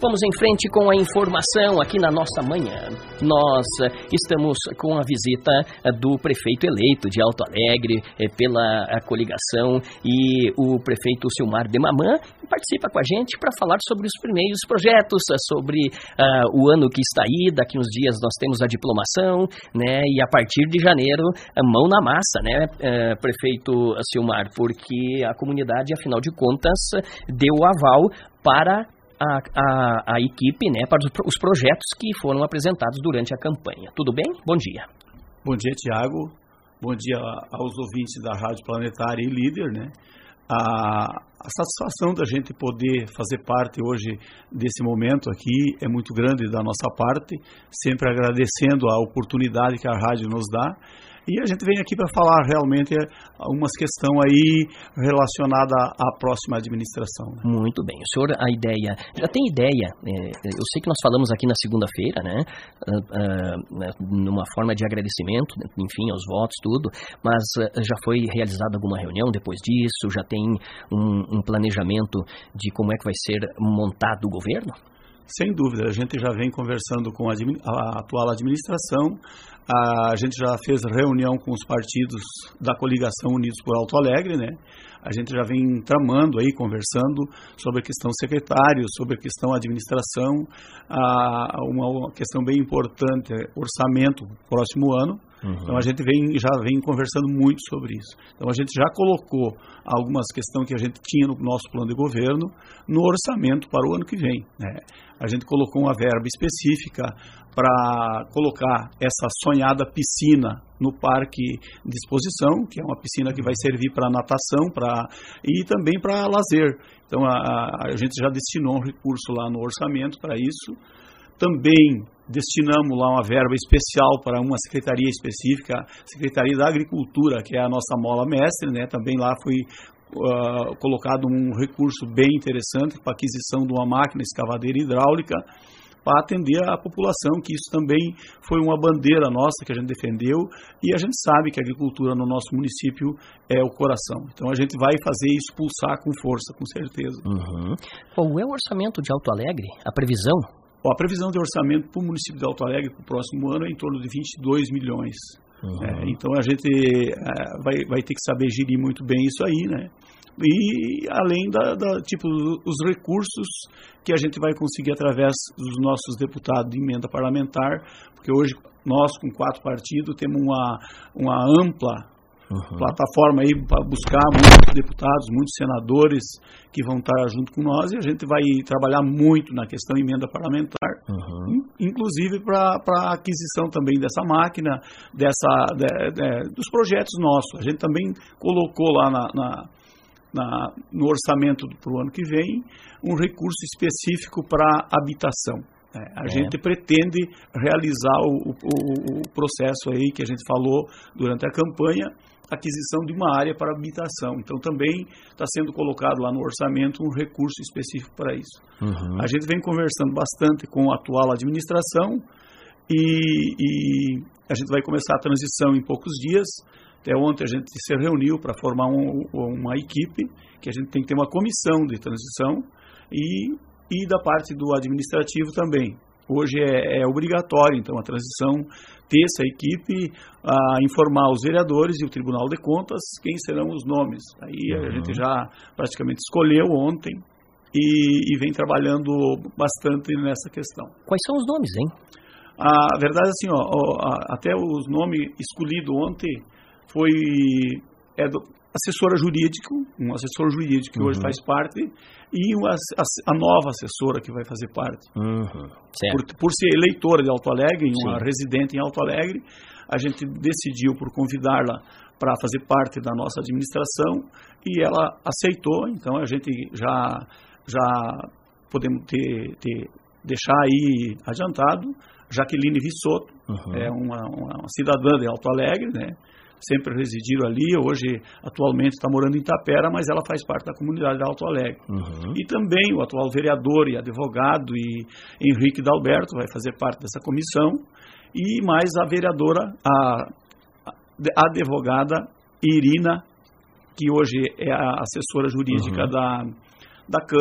Vamos em frente com a informação aqui na nossa manhã. Nós estamos com a visita do prefeito eleito de Alto Alegre pela coligação, e o prefeito Silmar de Mamã participa com a gente para falar sobre os primeiros projetos, sobre o ano que está aí. Daqui uns dias nós temos a diplomação, né? E a partir de janeiro, mão na massa, né, prefeito Silmar, porque a comunidade, afinal de contas, deu o aval para a equipe, né, para os projetos que foram apresentados durante a campanha. Tudo bem? Bom dia. Bom dia, Tiago. Bom dia aos ouvintes da Rádio Planetária e Líder, né? A satisfação da gente poder fazer parte hoje desse momento aqui é muito grande da nossa parte, sempre agradecendo a oportunidade que a rádio nos dá. E a gente vem aqui para falar realmente algumas questões aí relacionadas à próxima administração. Muito bem. O senhor, a ideia, já tem ideia, eu sei que nós falamos aqui na segunda-feira, né, numa forma de agradecimento, enfim, aos votos, tudo, mas já foi realizada alguma reunião depois disso? Já tem um planejamento de como é que vai ser montado o governo? Sem dúvida, a gente já vem conversando com a atual administração, a gente já fez reunião com os partidos da coligação Unidos por Alto Alegre, né? A gente já vem tramando aí, conversando sobre a questão secretário, sobre a questão administração, uma questão bem importante, orçamento próximo ano. Então a gente já vem conversando muito sobre isso. Então a gente já colocou algumas questões que a gente tinha no nosso plano de governo no orçamento para o ano que vem, né? A gente colocou uma verba específica para colocar essa sonhada piscina no parque de exposição, que é uma piscina que vai servir para natação e também para lazer. Então a gente já destinou um recurso lá no orçamento para isso. Também destinamos lá uma verba especial para uma secretaria específica, Secretaria da Agricultura, que é a nossa mola mestre, né? Também lá foi colocado um recurso bem interessante para aquisição de uma máquina escavadeira hidráulica para atender a população, que isso também foi uma bandeira nossa que a gente defendeu, e a gente sabe que a agricultura no nosso município é o coração. Então a gente vai fazer isso pulsar com força, com certeza. Qual é o orçamento de Alto Alegre? A previsão? A previsão de orçamento para o município de Alto Alegre para o próximo ano é em torno de 22 milhões. Então a gente vai ter que saber gerir muito bem isso aí, né? E além os recursos que a gente vai conseguir através dos nossos deputados de emenda parlamentar, porque hoje nós, com 4 partidos, temos uma ampla plataforma aí para buscar muitos deputados, muitos senadores que vão estar junto com nós, e a gente vai trabalhar muito na questão emenda parlamentar, inclusive para a aquisição também dessa máquina, dos projetos nossos. A gente também colocou lá no orçamento para o ano que vem um recurso específico para habitação. A gente pretende realizar o processo aí que a gente falou durante a campanha, aquisição de uma área para habitação. Então também está sendo colocado lá no orçamento um recurso específico para isso. A gente vem conversando bastante com a atual administração e a gente vai começar a transição em poucos dias. Até ontem a gente se reuniu para formar uma equipe, que a gente tem que ter uma comissão de transição e da parte do administrativo também. Hoje é obrigatório, então, a transição ter essa equipe, informar os vereadores e o Tribunal de Contas quem serão os nomes. Aí a gente já praticamente escolheu ontem e vem trabalhando bastante nessa questão. Quais são os nomes, hein? A verdade é assim, até os nomes escolhidos ontem foi do assessora jurídico, um assessor jurídico que hoje faz parte, e a nova assessora que vai fazer parte. Por ser eleitora de Alto Alegre, uma residente em Alto Alegre, a gente decidiu por convidá-la para fazer parte da nossa administração, e ela aceitou. Então a gente já podemos deixar aí adiantado. Jaqueline Vissotto é uma cidadã de Alto Alegre, né? Sempre residiram ali, hoje atualmente está morando em Tapera, mas ela faz parte da comunidade de Alto Alegre. E também o atual vereador e advogado Henrique Dalberto vai fazer parte dessa comissão, e mais a vereadora, a advogada Irina, que hoje é a assessora jurídica da Câmara,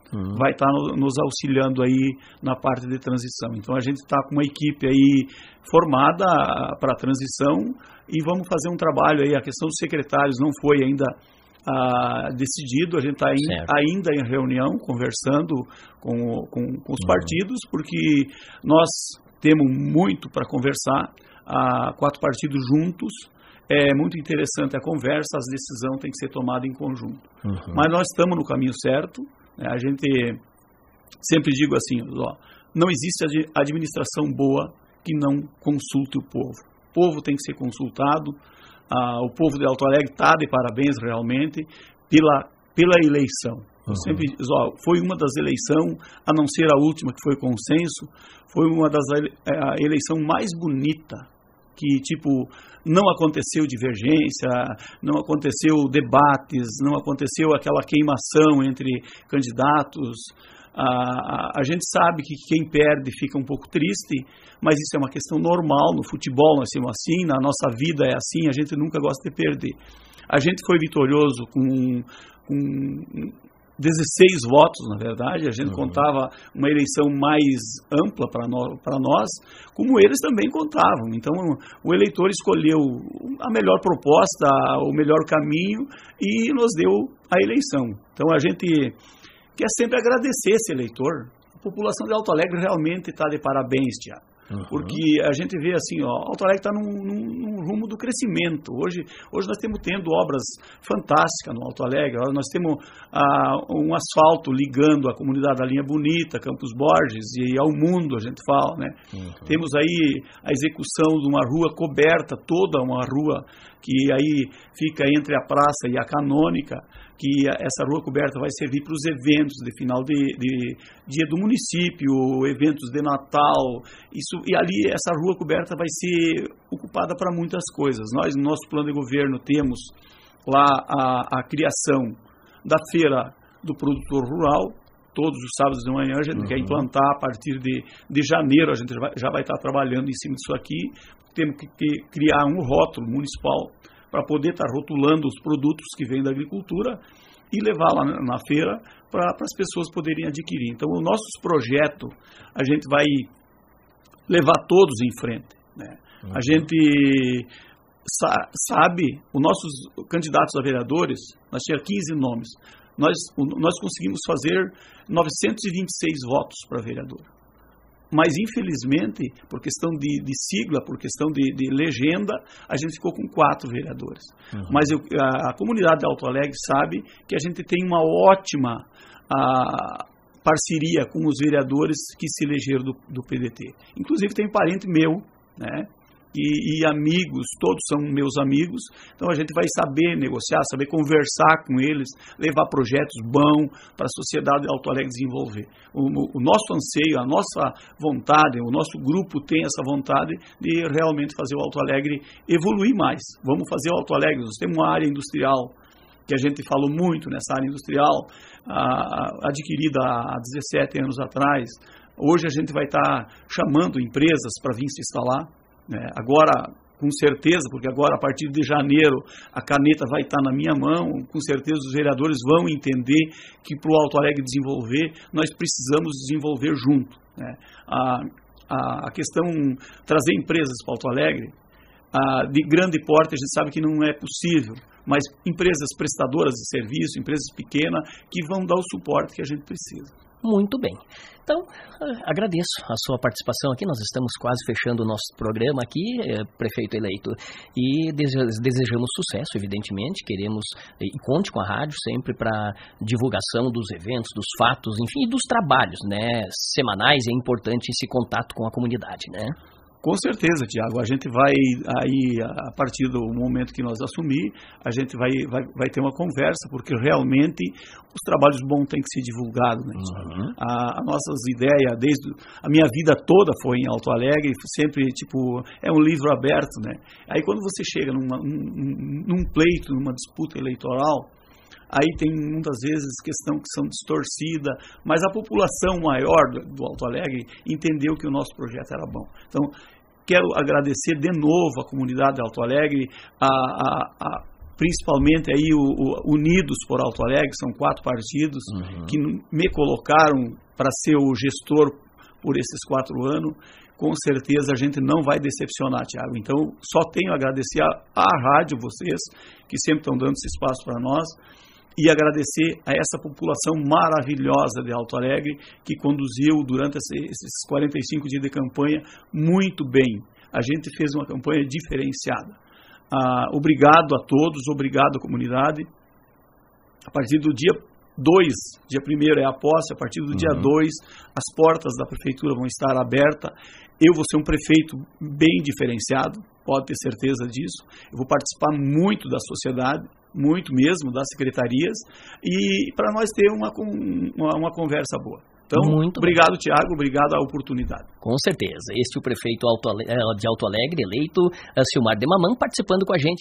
vai estar nos auxiliando aí na parte de transição. Então a gente está com uma equipe aí formada para a transição e vamos fazer um trabalho aí. A questão dos secretários não foi ainda decidido, a gente está ainda em reunião, conversando com os partidos, porque nós temos muito para conversar, 4 partidos juntos. É muito interessante a conversa, as decisões têm que ser tomadas em conjunto. Mas nós estamos no caminho certo, né? A gente sempre digo assim, não existe administração boa que não consulte o povo. O povo tem que ser consultado, o povo de Alto Alegre está de parabéns realmente pela eleição. Sempre diz, foi uma das eleições, a não ser a última que foi consenso, foi uma das eleições mais bonitas, que não aconteceu divergência, não aconteceu debates, não aconteceu aquela queimação entre candidatos. A gente sabe que quem perde fica um pouco triste, mas isso é uma questão normal. No futebol nós somos assim, na nossa vida é assim, a gente nunca gosta de perder. A gente foi vitorioso com 16 votos, na verdade. A gente contava uma eleição mais ampla para nós, como eles também contavam. Então, o eleitor escolheu a melhor proposta, o melhor caminho e nos deu a eleição. Então, a gente quer sempre agradecer esse eleitor. A população de Alto Alegre realmente está de parabéns, Tiago. Porque a gente vê assim, Alto Alegre está num rumo do crescimento. Hoje nós temos tendo obras fantásticas no Alto Alegre. Nós temos um asfalto ligando a comunidade da Linha Bonita, Campos Borges e ao mundo, a gente fala, né? Temos aí a execução de uma rua coberta, toda uma rua que aí fica entre a praça e a Canônica, que essa rua coberta vai servir para os eventos de final de dia do município, eventos de Natal, e ali essa rua coberta vai ser ocupada para muitas coisas. Nós, no nosso plano de governo, temos lá a criação da feira do produtor rural. Todos os sábados de manhã a gente quer implantar, a partir de janeiro a gente já vai estar trabalhando em cima disso aqui. Temos que criar um rótulo municipal para poder estar rotulando os produtos que vêm da agricultura e levar lá na feira para as pessoas poderem adquirir. Então, os nossos projetos, a gente vai levar todos em frente, né? A gente sabe, os nossos candidatos a vereadores, nós tínhamos 15 nomes, nós conseguimos fazer 926 votos para vereador. Mas, infelizmente, por questão de sigla, por questão de legenda, a gente ficou com 4 vereadores. Mas a comunidade de Alto Alegre sabe que a gente tem uma ótima parceria com os vereadores que se elegeram do PDT. Inclusive, tem parente meu, né? E amigos, todos são meus amigos, então a gente vai saber negociar, saber conversar com eles, levar projetos bons para a sociedade de Alto Alegre desenvolver. O nosso anseio, a nossa vontade, o nosso grupo tem essa vontade de realmente fazer o Alto Alegre evoluir mais. Vamos fazer o Alto Alegre, nós temos uma área industrial, que a gente falou muito nessa área industrial, adquirida há 17 anos atrás. Hoje a gente vai estar chamando empresas para vir se instalar. Agora, com certeza, porque agora a partir de janeiro a caneta vai estar na minha mão, com certeza os vereadores vão entender que para o Alto Alegre desenvolver, nós precisamos desenvolver junto, né? A questão, trazer empresas para o Alto Alegre, de grande porte, a gente sabe que não é possível, mas empresas prestadoras de serviço, empresas pequenas, que vão dar o suporte que a gente precisa. Muito bem. Então, agradeço a sua participação aqui. Nós estamos quase fechando o nosso programa aqui, prefeito eleito. E desejamos sucesso, evidentemente. Queremos, e conte com a rádio sempre para divulgação dos eventos, dos fatos, enfim, e dos trabalhos, né, semanais. É importante esse contato com a comunidade, né? Com certeza, Tiago. A gente vai, aí, a partir do momento que nós assumir, a gente vai ter uma conversa, porque realmente os trabalhos bons têm que ser divulgados, né? As nossas ideias, desde a minha vida toda foi em Alto Alegre, sempre, é um livro aberto, né? Aí quando você chega num pleito, numa disputa eleitoral, aí tem muitas vezes questão que são distorcidas, mas a população maior do Alto Alegre entendeu que o nosso projeto era bom. Então, quero agradecer de novo a comunidade de Alto Alegre, principalmente aí Unidos por Alto Alegre, são 4 partidos que me colocaram para ser o gestor por esses 4 anos. Com certeza a gente não vai decepcionar, Tiago. Então, só tenho a agradecer à rádio, vocês, que sempre estão dando esse espaço para nós, e agradecer a essa população maravilhosa de Alto Alegre, que conduziu durante esses 45 dias de campanha muito bem. A gente fez uma campanha diferenciada. Obrigado a todos, obrigado à comunidade. A partir do dia 2, dia 1º é a posse, a partir do dia 2, as portas da prefeitura vão estar abertas. Eu vou ser um prefeito bem diferenciado, pode ter certeza disso. Eu vou participar muito da sociedade, muito mesmo, das secretarias, e para nós ter uma conversa boa. Então, muito obrigado, bem. Tiago, obrigado à oportunidade. Com certeza. Este é o prefeito de Alto Alegre, eleito, Silmar de Mamã, participando com a gente.